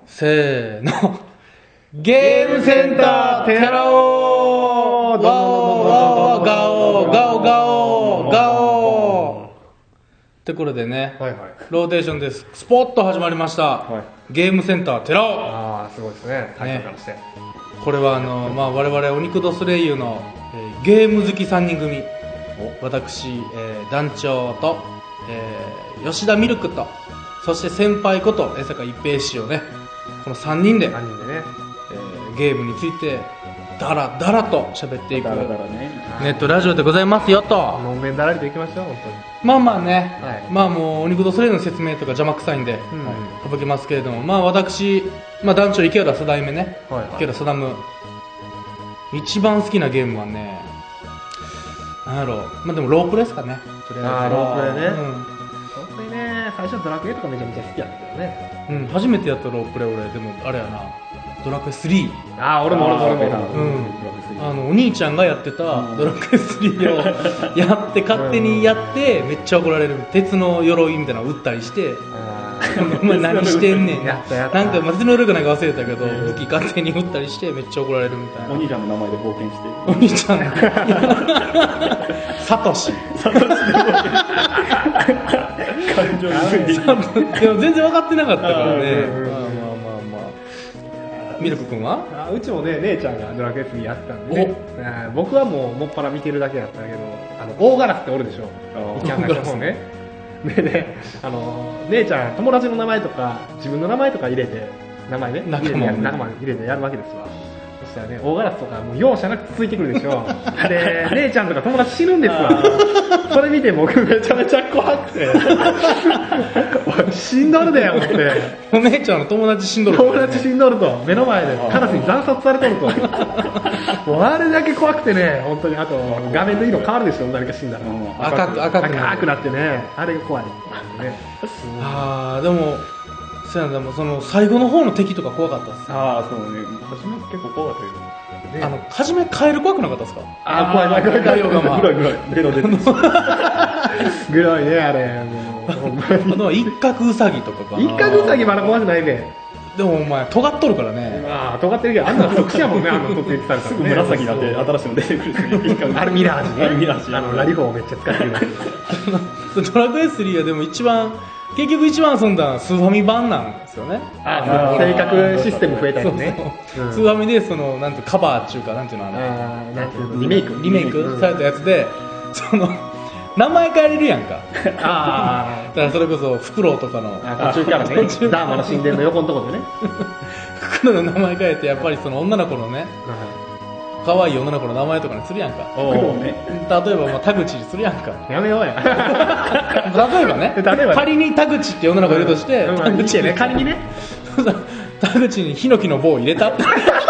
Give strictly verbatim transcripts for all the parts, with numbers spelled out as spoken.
せーのゲームセンターテラオーガオガオガオガオガオガオってことでね、はいはい、ローテーションです。スポッと始まりました、はい、ゲームセンターテラオ。 ああすごいですね、タイトルからして、ね、 これはあの、まあ、我々お肉ドスレイユの、えー、ゲーム好きさんにん組、私、えー、団長と、えー、吉田ミルクと、そして先輩こと江坂一平氏をね、このさんにんで、 さんにんでね、 えー、ゲームについてダラダラと喋っていくダラダラ、ね、 ネットラジオでございますよと。 のんべんだらりといきましょう。本当にまあまあね、 はい、 まあもうお肉ドスレイユの説明とか邪魔くさいんで、うん、はい、省きますけれども、まあ私、まあ、団長池浦定夢ね、はいはい、池浦定夢一番好きなゲームはね、なんやろう、まあでもロープレですかね。とりあえずロープレね、うん、ロープレね、最初ドラクエとかめちゃめちゃ好きやったけどね。 うん、初めてやったロープレ俺、でもあれやな、ドラクエスリー。 ああ、俺も俺も俺も、うん、 あのお兄ちゃんがやってたドラクエスリーをやって勝手にやってめっちゃ怒られる。鉄の鎧みたいなのを撃ったりして、お前何してんねん、 やったやったなんか鉄の鎧かなんか忘れたけど武器勝手に撃ったりしてめっちゃ怒られるみたいな。 お兄ちゃんの名前で冒険して、 お兄ちゃんサトシサトシで冒険感情にでも全然分かってなかったからね。まあまあまあまあ、ミルク君は？ あ、うちもね、姉ちゃんがドラクエスリーやってたんで、ね、僕はもうもっぱら見てるだけだったけど、あの大ガラスっておるでしょ、イキャンガの方ね。でね、あの姉ちゃん友達の名前とか自分の名前とか入れて、名前ね、 仲間入れてやるわけですわ。そしたらね、大ガラスとかもう容赦なくついてくるでしょ。で、姉ちゃんとか友達死ぬんですわ。それ見て僕めちゃめちゃ怖くて死んどるで思って。 お姉ちゃんの友達死んどる、 ね、友達死んどると、目の前でカラスに惨殺されとると。もうあれだけ怖くてね、本当に。あと画面の色変わるでしょ、誰か死んだら、うん、 赤く赤く赤くなってね、あれが怖い、ね、 ああでもそうやな、でもその最後の方の敵とか怖かったです。 ああそうね、初め結構怖かったけど、 ね、あの初めカエル怖くなかったですか？ ああ怖い怖い怖い怖い怖い黒い黒いベロ出てる黒いねあれ。もうあと一角ウサギとかかな。 一角ウサギまだ怖くないね。 でもお前尖っとるからね。 ああ尖ってるけど、あんな特殊やもんね、あの特殊されたらね。 すぐ紫になって新しいの出てくるし、 あれミラージね。 あれミラージ、 あのラリフォーをめっちゃ使ってるドラクエスリーはでも一番結局一番遊んだのはスーファミ版なんですよね。 ああ、正確システム増えたよね。 そうそう、うん、スーファミでそのなんてカバーっていうか、なんていうの、あのあなんていうの、リメイクリメイク、うん、されたやつで、その名前変えれるやんか。ああだからそれこそフクロウとかの途中からね、ダーマの神殿の横のところでね、 フクロウの名前変えてやっぱりその女の子のね、可愛い女の子の名前とかにするやんか。 おね、 例えば、まあ、田口にするやんか。 やめようや。 例えばね、例えば仮に田口って女の子いるとして、 うん、田口ね、仮にね、 田口にヒノキの棒を入れたって。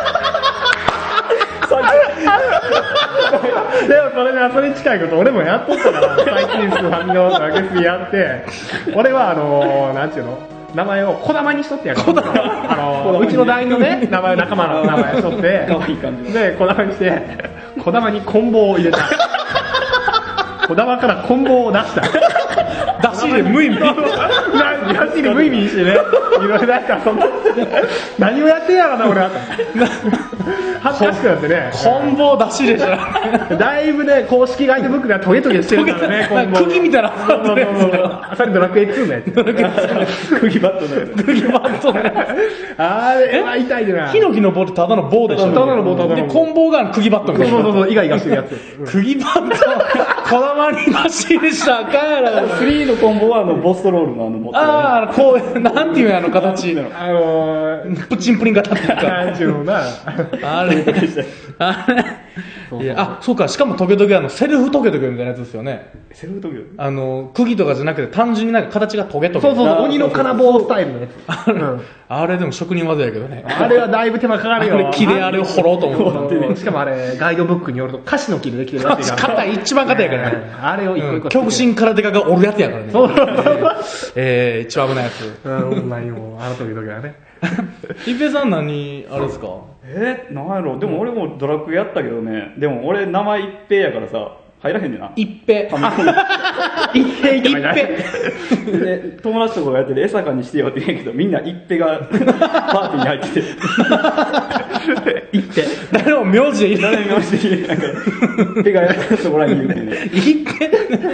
でもそれね、それに近いこと俺もやっとったから、最近スーファミのドラクエスリーやって、俺はあのー、なんていうの、名前を小玉にしとってやる。あのー、うちの団員のね、名前、仲間の名前しとって、 かわいい感じで、小玉にして、小玉に棍棒を入れた。小玉から棍棒を出した。 出し入れ無意味。 出し入れ無意味にしてね。いろいろなんかそんな、何をやってんやろな、俺は。恥ずかしくなってね。 棍棒出し入れじゃん。 だいぶね、公式ガイドブックではトゲトゲしてるからね、 棍棒。釘みたいな。 そうそうそうそう。それドラクエツーのやつ。 釘バットのやつ。 釘バットのやつ。あれは痛いでな。 ヒノキの棒ってただの棒でしょ。 ただの棒、ただの棒。 で、棍棒が釘バットみたいな。 そうそうそう、イガイガしてるやつ。 釘バット、小玉に出し入れしたらあかんやろ。 スリーのコンボはあのボストロールのあの持ってる。 ああ、こう、なんていうのあの形。 あのー、 プチンプリン型っていうか。 なんちゅうのな。 あれ、あれ。いや、あ、そうか、しかもトゲトゲあの、セルフトゲトゲみたいなやつですよね。 セルフトゲあの、釘とかじゃなくて単純になんか形がトゲトゲ。 そうそうそう、鬼の金棒スタイルのやつ。 あれ、うん、あれでも職人技やけどね。 あれはだいぶ手間かかるよ。あれ木であれを掘ろうと思う。しかもあれ、ガイドブックによると、カシの木でできてるやつが。 硬い、一番硬いやからね。 あれを一個一個。 極真空手家が折るやつやからね。 そうそうそう。 えー、一番危ないやつ。 うん、ほんまにもう、あの時々はね。 一平さん何、あれですか？ えー、なんやろ。でも俺もドラクエやったけどね、でも俺名前一平やからさ、 入らへんねんな。 一平。 一平一平。 で、友達とかがやってる江坂にしてよって言うんやけど、みんな一平がパーティーに入ってて。 一平。 誰も名字でいらない。 誰もしてきて、なんか、一平がやらせてもらいに言うてね。 一平。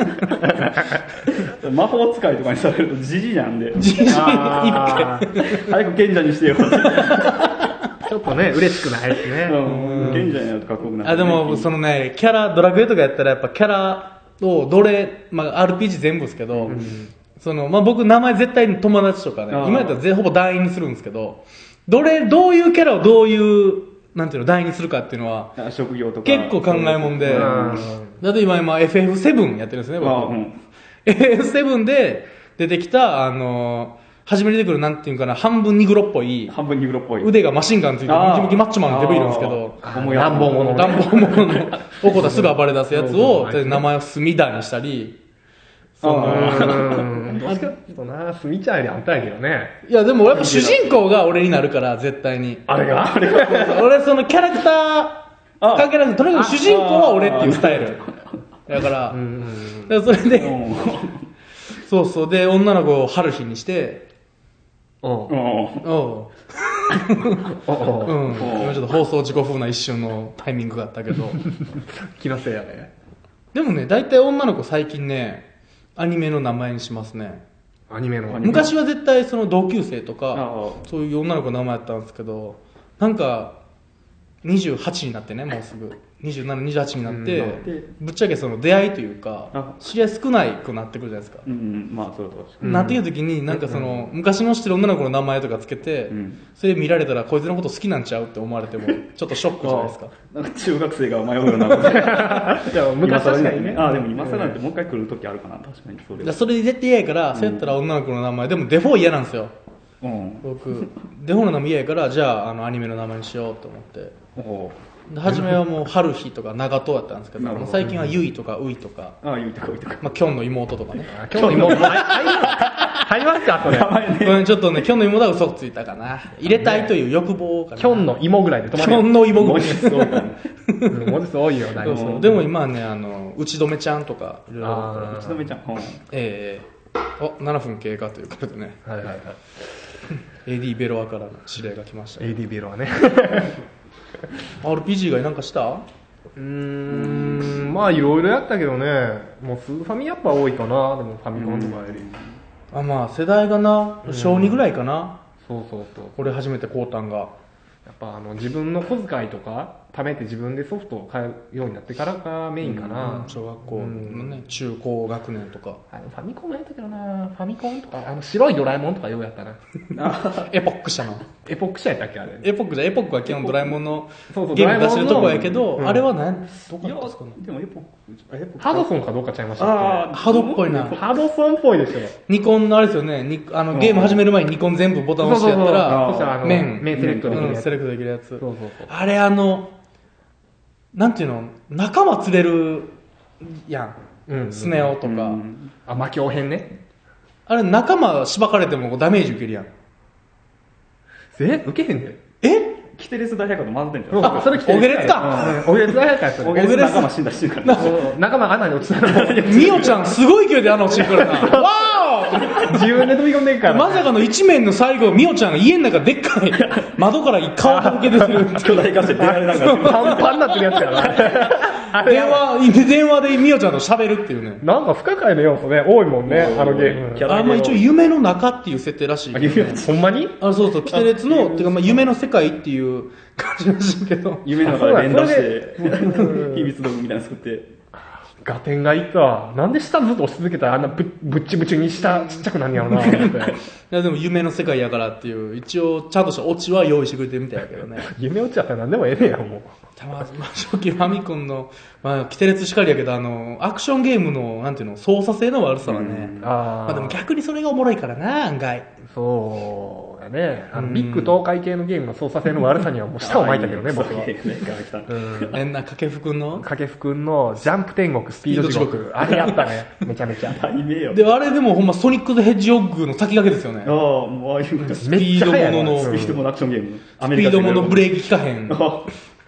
魔法使いとかにされるとジジイなんで。 じじい一あ平。 早く賢者にしてよって。 ちょっとね、嬉しくないですね。 うん賢者になるとかっこよくなる。 あ、でも、そのね、キャラ、ドラクエとかやったらやっぱキャラをどれ、まあ アールピージー 全部ですけど、その、まあ僕名前絶対に友達とかね、 あー今やったらぜほぼ団員にするんですけど、どれ、どういうキャラをどういう、なんていうの、団員にするかっていうのは、 あ職業とか。 結構考えもんで、 うんだって今今 エフエフセブン やってるんですね、僕。 あうんエフエフセブン で出てきた、あの、初めに出てくるなんていうかな、半分ニグロっぽい、 半分ニグロっぽい。 腕がマシンガンついてるあームキムキマッチョマンのデブいるんですけど、 あー思い当たる乱暴者の乱暴者のおこたすぐ暴れ出すやつを、 そうそう名前を隅田にしたり、そのうん。どっちかっていうとな、すみちゃんよりあんたやけどね。 いやでもやっぱ主人公が俺になるから、絶対に。 あれが俺そのキャラクター関係なくて、とにかく主人公は俺っていうスタイル。だから、 うん。 だからそれで、 うんそうそう、で、女の子を春日にして、 おううんおう、 おううん、今ちょっと放送事故風な一瞬のタイミングがあったけど、 気のせいやね。 でもね、大体女の子最近ね、アニメの名前にしますね。 アニメの。 昔は絶対その同級生とあか、 あそういう女の子の名前やったんですけど、なんか、にじゅうはちになってね、もうすぐ。にじゅうなな、にじゅうはちになってうん、 ぶっちゃけその出会いというかあ、 知り合い少ないくなってくるじゃないですか。 うんうんまあそうそううんなっていう時に、なんかその、昔の知ってる女の子の名前とかつけてうん、 それ見られたらこいつのこと好きなんちゃうって思われても、ちょっとショックじゃないですか。 なんか中学生が迷うようなでも昔確かにね。 ああでも今更なんてもう一回来る時あるかな確かにそれだからそれで絶対嫌やから、そうやったら女の子の名前、でもデフォ嫌なんですよ。 うん僕、デフォの名前嫌やから、じゃあ、あの、アニメの名前にしようと思って。 おうで初めはもう春日とか長門だったんですけど、 なるほど最近はゆいとかういとか、 ああ言うてこいとかまあ、キョンの妹とかね。 あ今日の妹、入り入りますかそれ。 名前ねこれちょっとね、キョンの妹は嘘ついたかな。入れたいという欲望かな。 キョンの芋ぐらいで止キまるよ。 ョンの妹文字数多いからねうん文字数多いよ、だいぶ。 そうそう。でも今はね、あの、打ち止めちゃんとか、いろいろ。 あ一度目ちゃんうんええお、ななふん経過ということでね、 ーはいはいはい。 エーディー ベロアからの指令が来ました。 エーディー ベロはね。 アールピージー 以外なんかしたうーん、まあいろいろやったけどね、もうスーファミやっぱ多いかな、でもファミコンとかより。 あ、まあ、世代がな、小にぐらいかな。 そうそうそう。 俺初めて買うたんが。 やっぱあの自分の小遣いとか貯めて自分でソフトを買うようになってからがメインかな。 小学校のね、中高学年とか。 あのファミコンもやったけどな、ファミコンとか、あの白いドラえもんとかようやったな。 エポック社の。 エポック社やったっけあれ。 エポックじゃ、エポックは基本ドラえもんのそうそうゲーム出してるとこやけど、 ドラえもんのあれは何、どこいやだったんですかね。 でもエポエポハドソンかどうかちゃいましたっああハドっぽいなけ。ハドソンっぽいでしょ。 ニコンのあれですよね、ニあのゲーム始める前にニコン全部ボタン押してやったそら、 したらあの、 面面セレクトできるうん、 やつ。 セレクトできるやつ。 そうそうそう。 あれあの、なんていうの、仲間釣れるやん。 うんスネ夫とか。 あ、魔境編ね。 あれ仲間しばかれてもダメージ受けるやん。 え受けへんで。 えキテレス大百科と混ぜてんじゃんあ、それ来てオゲレツか。 おげれつだやったやつ。 オゲレス仲間死んだ死んだからそう仲間が穴に落ちたらもうミオちゃんすごい勢いであの落ちてくるな。わー自分で飛び込んでいくから。 まさかの一面の最後、ミオちゃんが家の中でっかい窓から顔だけ出てる。 巨大化して出られながらパンパンになってるやつやな。 電話、電話でミオちゃんと喋るっていうね。 なんか不可解な要素ね、多いもんね、あのゲーム。 キャラあ、まあ一応夢の中っていう設定らしいけどね、 あ夢のほんまにあ、そうそう、キテレツの、てかまあ夢の世界っていう感じらしいけど。 夢の中で連打してあそう秘密道具みたいなの作ってガテンがいった。なんで下ずっと押し続けたらあんなぶぶっちぶちに下ちっちゃくなんねやろな、思って。 いやでも夢の世界やからっていう、一応ちゃんとしたオチは用意してくれてるみたいやけどね。 夢落ちやったら何でもええねや、もう。 たま、まあ、初期ファミコンの、まあ、キテレツしかりやけど、あの、アクションゲームの、なんていうの、操作性の悪さはね。 うんあまあでも逆にそれがおもろいからな、案外。 そうやね。あの、 うんビッグ東海系のゲームの操作性の悪さにはもう舌を巻いたけどね、僕は。うん。 えんな、掛布くんの掛布くんのジャンプ天国スピード地スピード地獄。あれやったね。めちゃめちゃ。 大名よで、あれでもほんまソニック・ザ・ヘッジホッグの先駆けですよねああ。もうああいうスピードものの、 スピードものアクションゲームアスピードものブレーキ効かへん。 あ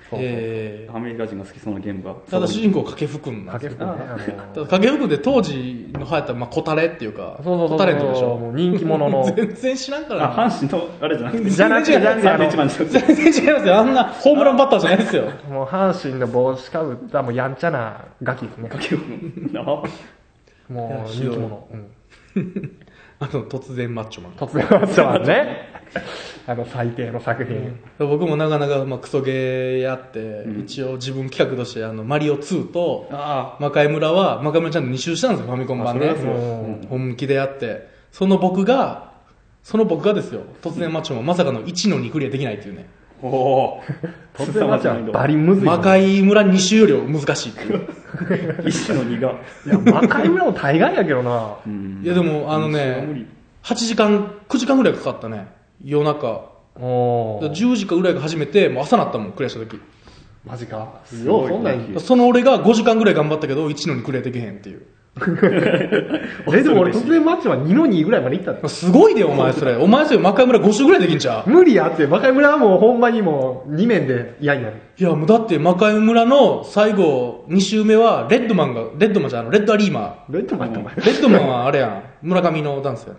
そうそうえアメリカ人が好きそうなゲームが。 ー、ただ主人公掛布くんなんですよ。 掛布くんね。あのただ掛布くんって当時の流行った、まあ、小タレっていうか、 そうそうそう小タレントでしょ。 もう人気者の。 全然知らんからあ、 な。 阪神の、あれじゃなくて。 じゃなくて、じゃなくて、 サンドイあのッチマンでしょ。 全然違いますよ。あんなホームランバッターじゃないですよ。 もう阪神の帽子かぶったもうやんちゃなガキですね。 かけるの。 もう人気者。うんあの、突然マッチョマン。 突然マッチョマンね。あの最低の作品。 僕もなかなか、まあ、クソゲーやって、 うん一応自分企画として、あの、マリオツーと、 あ魔界村は、魔界村ちゃんとに周したんですよ、ファミコン版で。 あ、それはそう。 うん本気でやって。その僕が、その僕がですよ、突然マッチョマン、まさかのいちのにクリアできないっていうね。 おお。 突然マッチョマンバリムズい。 魔界村に周より難しいっていう。 一種の二が。 いや、魔界村も大概やけどな。 うんいやでも、あの一種は無ね理、 はちじかん、くじかんぐらいかかったね。夜中。 おー。 じゅうじかぐらいが始めて、もう朝なったもん、クリアした時。 マジか。 すごいよう、そんなん。 その俺がごじかんぐらい頑張ったけど、いちのにクリアできへんっていう。 え、でも俺突然マッチョマンにのにぐらいまで行ったって。 すごいで、お前それ。お前それ、魔界村ご周ぐらいできんちゃう？ 無理やって、魔界村はもうほんまにもうに面で嫌になる。 いや、もうだって魔界村の最後、に周目は、レッドマンが、レッドマンじゃん、あの、レッドアリーマレッドマンってお前。 ー。レッドマンはあれやん、村上のダンスやん。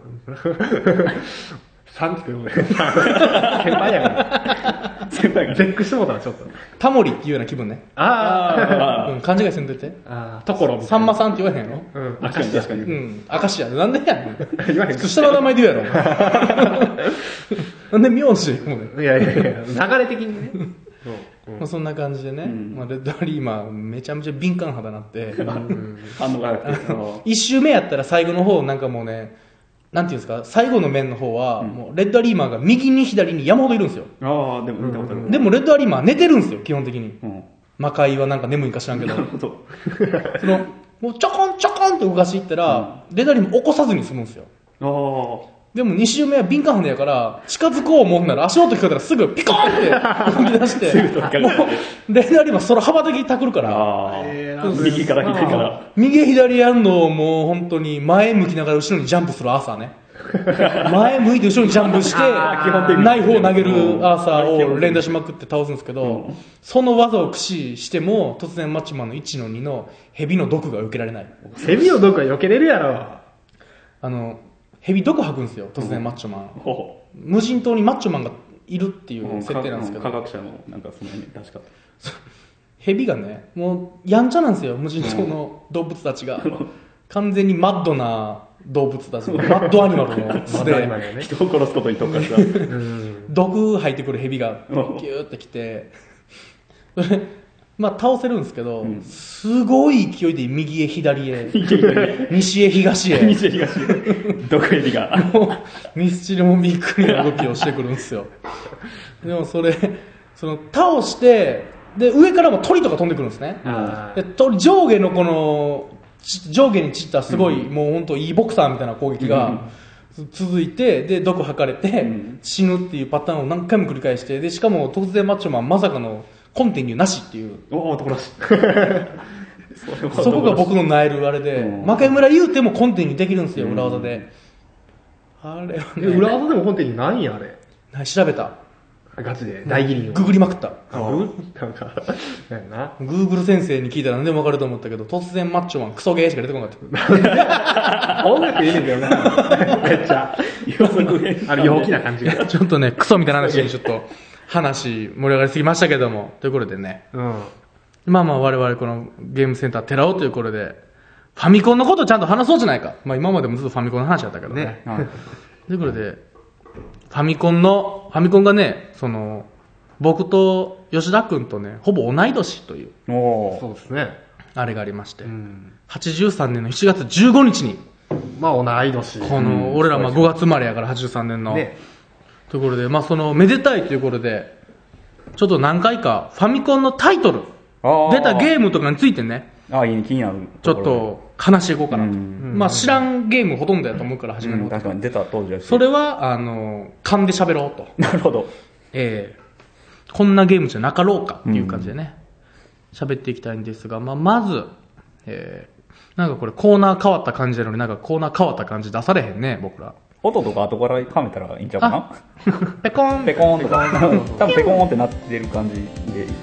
さんつける俺。先輩やから。 先輩が。 絶句してもうたわ、ちょっと。 タモリっていうような気分ね。 あうん、勘違いせんといて。 ー。あー、ところみたいな。 さんまさんって言わへんやろ？ うん。 確かに確かに。 うん、明石やで。なんでやねん。 言わへん。 下の名前で言うやろ。なんで名字もうね。 いやいやいや、流れ的にね。 まあ、そんな感じでね、 んまあ、レッドアリーマーめちゃめちゃ敏感肌になって、 反応がある。 一周目やったら最後の方なんかもうね、なんていうんですか、最後の面の方は、もうレッドアリーマーが右に左に山ほどいるんですよ。 ああ、でも見たことある。 でもレッドアリーマー寝てるんですよ、基本的に。 うん。 魔界はなんか眠いんか知らんけどな。るほど。 その、もうちょこんちょこんって動かしていったら、レッドアリーマー起こさずに済むんですよ。 ああ。 でもに周目は敏感肌やから、近づこう思うなら足音聞こえたらすぐピコーンって動き出して、 すぐ飛びかかるもう、レッドアリーマーその幅的にタクるから、 ああ。 えー右から左から。 右左やんのをもう本当に前向きながら後ろにジャンプするアーサーね。前向いて後ろにジャンプして、 あー基本的にナイフを投げるアーサーを連打しまくって倒すんですけど、その技を駆使しても、突然マッチマンのいちのにの蛇の毒が受けられない。 セミのどこか避けれるやろ。 あの、蛇毒吐くんですよ、突然マッチョマン。 ほ無人島にマッチョマンがいるっていうう。 設定なんですけど、 科学者の、なんかその辺、確か。 蛇がね、もうやんちゃなんですよ、無人島の動物たちが。完全にマッドな動物たち、マッドアニマルの巣まだ今で、 ね。 人を殺すことに特化した。 うん。 毒吐いてくる蛇がうんギューってきて、それまあ倒せるんですけど、 んすごい勢いで右へ左へ、西へ東へ、 西へ東へ。毒蛇が。 もうミスチルもびっくりな動きをしてくるんですよ。でもそれ、その倒して、で、上からも鳥とか飛んでくるんですね。 あで鳥上下のこの、ち上下に散ったすごい、もう本当いいボクサーみたいな攻撃が、続いて、で、毒吐かれて、 ん死ぬっていうパターンを何回も繰り返して、で、しかも突然マッチョマンまさかのコンティニューなしっていう、 おお、男らしい。 そこが僕のナイルあれで、 うん魔界村言うてもコンティニューできるんですよ、裏技で。あれはえね、 裏技でも本当に何やあれ。 はい調べた。 ガチで。大義林を。 ググりまくった。 あグなんか、なんやな。 グーグル先生に聞いたら何でも分かると思ったけど、突然マッチョマンクソゲーしか出てこなかった。 音楽いいねんだよな。めっちゃ。 予測変あれ陽気な感じが。 ちょっとね、クソみたいな話にちょっと話盛り上がりすぎましたけども、ということでね、 うん。 まあまあ我々このゲームセンター寺尾ということで、ファミコンのことをちゃんと話そうじゃないか。まあ今までもずっとファミコンの話だったけどね。 ねはいということで、ファミコンの、ファミコンがね、その、僕と吉田くんとね、ほぼ同い年という、 おーそうですね。 あれがありまして、 うん。 はちじゅうさんねんのしちがつじゅうごにちに、 まあ同い年。 この、俺らまあごがつ生まれやからはちじゅうさんねんの、 ね。 ということで、まあその、めでたいということで、ちょっと何回かファミコンのタイトル、出たゲームとかについてね、 ああ、いいね、気になる。 ちょっと話していこうかなと。 うんまあ知らんゲームほとんどやと思うから初めのうん、確かに出た当時だし。 それは、あの、勘で喋ろうと。 なるほど。 ええこんなゲームじゃなかろうかっていう感じでね、喋、っていきたいんですが、まあまず、ええなんかこれコーナー変わった感じなのになんかコーナー変わった感じ出されへんね、僕ら。 音とか後からはめたらいいんちゃうかな。 ペコンペコーンとか。多分ペコーンってなってる感じで。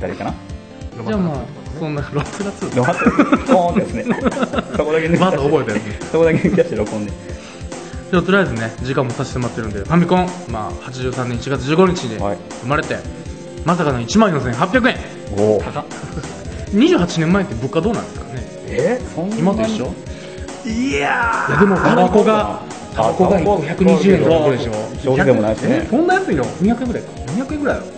たらいいかな。 じゃあまあそんなろくがつロハットポーンですね。そこだけ抜き出してまず覚えたやつね。 そこだけ抜き出して録音で。 でもとりあえずね時間もさせてもらってるんで、ファミコン、まあ、はちじゅうさんねんいちがつじゅうごにちにはい生まれて、まさかのいちまんよんせんはっぴゃくえん。 おお。 にじゅうはちねんまえって物価どうなんですかね。 えそんな今と一緒。 いやいやでもタバコがタバコがいっこひゃくにじゅうえんとかこれでしょ。 消費でもないしね。 そんな安いの？ にひゃくえんぐらいか。 にひゃくえんぐらいやろ。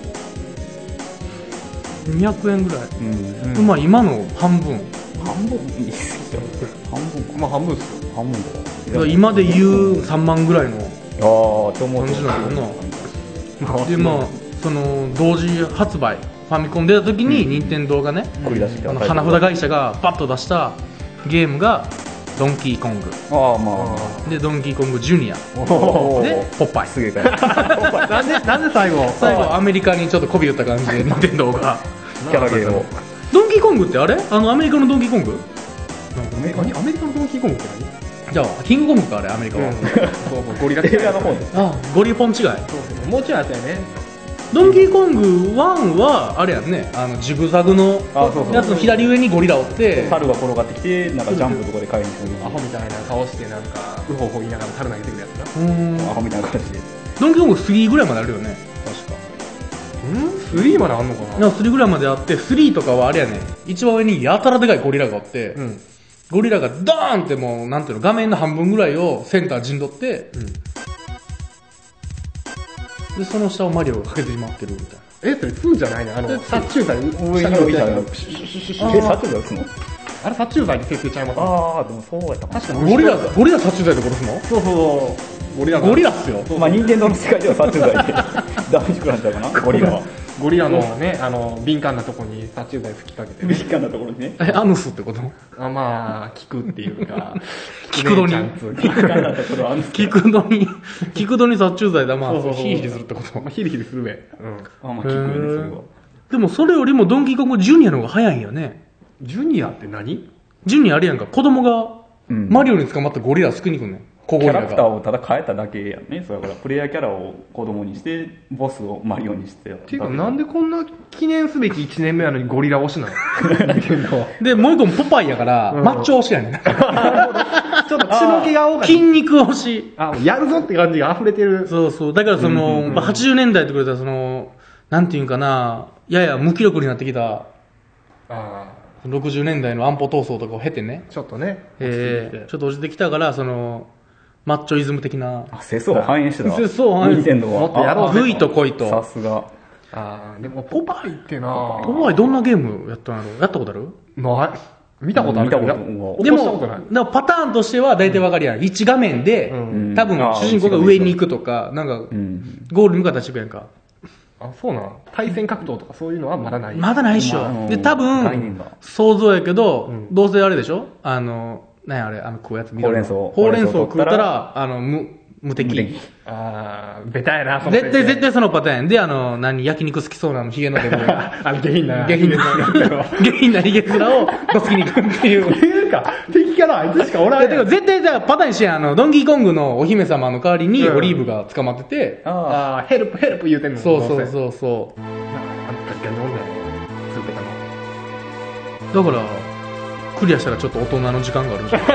にひゃくえんぐらい、 うん。 うん、まあ今の半分半分いいっすよ。半分か。 まあ半分っすよ。 半分か。 だから今で言うさんまんぐらいのああ、と思う感じなんだよまあでまあその同時発売ファミコン出た時に任天堂がね、 繰り出してあの花札会社がバッと出したゲームがドンキーコングああ、まあ。 でドンキーコングジュニアおーでポッパイ。 すげえかい。 なんでなんで最後最後アメリカにちょっと媚び打った感じで任天堂がキャラゲーを。 ドンキーコングってあれあのアメリカのドンキーコング何アメリカのドンキーコングってじゃあキングコングかあれアメリカは、 何？そうそうゴリラ映画の方で。 あゴリポン違い。 そうそうもうちょいあったよね。 ドンキーコングワンはあれやんね、あのジグザグのあそうそうやつの左上にゴリラおって猿が転がってきて、なんかジャンプとかで買いにする。 アホみたいな顔してなんかウホウホ言いながら猿投げてくるやつな。 うーんアホみたいな感じで。 ドンキーコングスリーぐらいまであるよね確か。 うん？スリーまであんのかな？ なんかスリーぐらいまであってスリーとかはあれやね、一番上にやたらでかいゴリラがおって、 うん。 ゴリラがドーンってもうなんていうの画面の半分ぐらいをセンター陣取って、でその下をマリオがかけてしまってるみたいな。 え、それツーじゃないの？あの殺虫剤上に下から置いてある置いてある。シュシュシュシュシュえ、サチュ打つの？ あれ殺虫剤で設定ちゃいます？ ああ、でもそうやったかな。 確かにゴリラゴリラ殺虫剤で殺すの？ そうそうゴリラがゴリラっすよ。 まあ、任天堂の世界では殺虫剤でダメージ食らっちゃうかな、ゴリラは。 ゴリラのね、あの敏感なとこに殺虫剤吹きかけて、 敏感なところにね。 えアヌスってこと？ あまあ効くっていうか効くのにちゃんつう敏感なところあるんです聞くのに聞くのに殺虫剤だまあそうそうそうヒリヒリするってこと。 まあヒリヒリするべ。うん。 あ、まあ、聞くよね、それは。 でもそれよりもドンキーコングジュニアの方が早いんよね。 ジュニアって何？ ジュニアあれやんか、子供がうんマリオに捕まったゴリラ救いに来んねん。小ゴリラキャラクターが。 をただ変えただけやね。それからプレイヤーキャラを子供にしてボスをマリオにしてやったっていうかなんでこんな記念すべきいちねんめなのにゴリラ推しなの？任天堂。 で、もう一個もポパイやから、 うんマッチョ推しやねん。 ちょっと血の気が多かった。 筋肉推し。 あ、やるぞって感じが溢れてる。 そうそう。だからその、 うんうんうんまあはちじゅうねんだいってくれたらその、なんていうんかな、やや無気力になってきた、 あろくじゅうねんだいの安保闘争とかを経てね、 ーちょっとね。 えー、ちょっと落ちてきたから、その、マッチョイズム的な、 あ、世相を反映してたわ。 世相を反映任天堂は。 もっとやろうぜグイと恋さと。 すが。 あーでもポパイってなポパイどんなゲームやったんやろ？やったことある？ ない見たことあるけど見たことやでも、 起こしたことないだからパターンとしては大体わかるやん。いち画面で、 うん多分主人公が上に行くとか、なんか、 うん。 ゴールに向かったらしていくやんか。 あ、そうなん対戦格闘とかそういうのはまだない。 まだないっしょ。 まああので、多概念が分、想像やけど、 うんどうせあれでしょあの、なんやあれ、あの食うやつ、緑のほうれん草ほうれん草を食ったほうれん草を食ったら、あの、無、無敵。 無敵あー、ベタやな、その絶対絶対そのパターンやんで、あの、何、焼肉好きそうなあの、ヒゲのデブ。 あの、下品な。 下品な、下品なヒゲ面をどつきに行くっていう。 っていうか、敵キャラあいつしかおらんやん。 いやてか絶対じゃあパターンにしてやんあの、ドンキーコングのお姫様の代わりにうんオリーブが捕まってて、 ああー、ヘルプ、ヘルプ言うてんの。 そうそうう。 そうそう。 なんか、あの、確かに飲んだよ。スーペタの。 だから、クリアしたらちょっと大人の時間があるんじゃない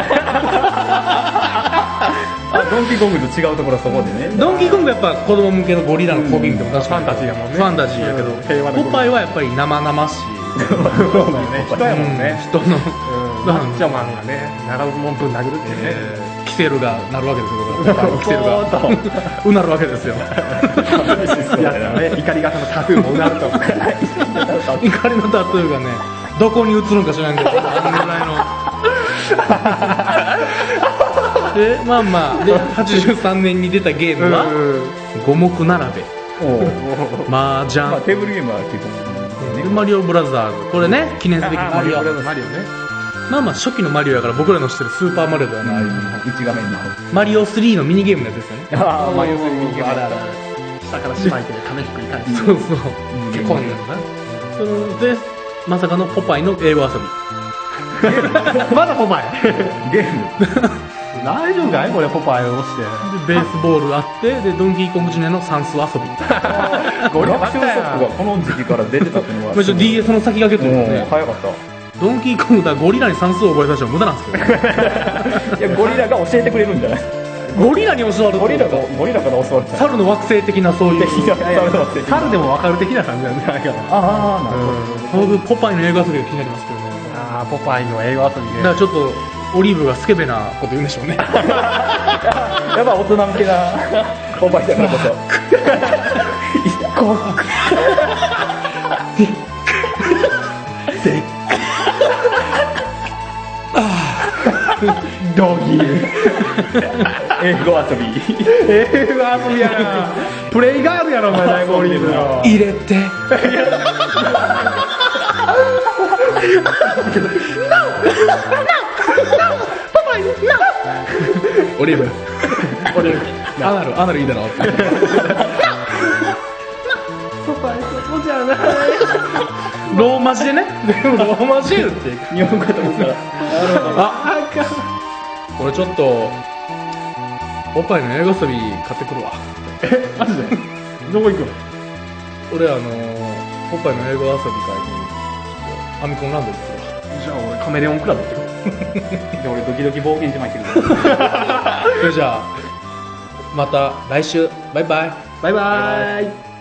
あ。ドンキーコングと違うところはそこでね。 ドンキーコングはやっぱ子供向けのゴリラの攻撃でも確かにファンタジーやもんねファンタジーやけど、 うん平和なポパイはやっぱり生々しい。 そうだよね。人やもんね。 うん人の、 うん。マッチョマンがね、ならずもんぶん殴るっていうね。 えーキセルがなるわけですよ。ポパイのキセルが。うなるわけですよ。 やつね、怒り型のタトゥーもうなると。 怒りのタトゥーがね、どこに映るんか知らんけど、あのぐらいの。で、まあまあ、で、はちじゅうさんねんに出たゲームは、五目並べ、 おう麻雀、 まあ、テーブルゲームは結構、 でマリオブラザーズ。これね、記念すべきマリオ。 マリオね。 まあまあ、初期のマリオやから僕らの知ってるスーパーマリオだよな、ああいうの内画面の。 マリオスリーのミニゲームのやつですよね。 ああ、マリオスリーゲームあれあれ。下からしまいて紙ひっくり返して。 そうそう。 結構いいやつな。 そので、まさかのポパイの英語遊び。 まだポパイ。 ゲーム。 大丈夫かいこれポパイを押して。 で、ベースボールあって、で、ドンキーコングジュニアの算数遊び。 ゴリラば学習っかや速がこの時期から出てたっていうのはまあちょっと ディーエス の先駆けというかうんね、 早かったドンキーコングとはゴリラに算数を覚えさせても無駄なんですけどね。 いやゴリラが教えてくれるんじゃないゴリラに教わるゴリラがゴリラから教わるんじゃない猿の惑星的なそういう。 いや猿でも分かる的な感じなんじゃないかな。 ああなるほど僕、ポパイの映画遊びが気になりますけどね。 ああ、ポパイの映画遊びで。 だからちょっと、オリーブがスケベなこと言うんでしょうね。 やっぱ大人向けなポパイだからこそ一個ドギー。 英語遊び映画遊びやな。プレイガールやろ、お前、大ゴリブの。 入れて。オリーブ。オリーブ。アナル、アナルいいだろって。 ポパイ、そこじゃない。 ローマ字でね。ローマ字言って。 日本語かと思ったらあ、これちょっと、ポパイの映画遊び買ってくるわ。 え、マジでどこ行くの？ 俺あのー、ポパイの映画遊び会に、ちょっと、ファミコンランドにするわ。 じゃあ俺カメレオンクラブ行ってくる。 で俺ドキドキ冒険島行ってるそれじゃあ、また来週、バイバイ。 バイバーイ。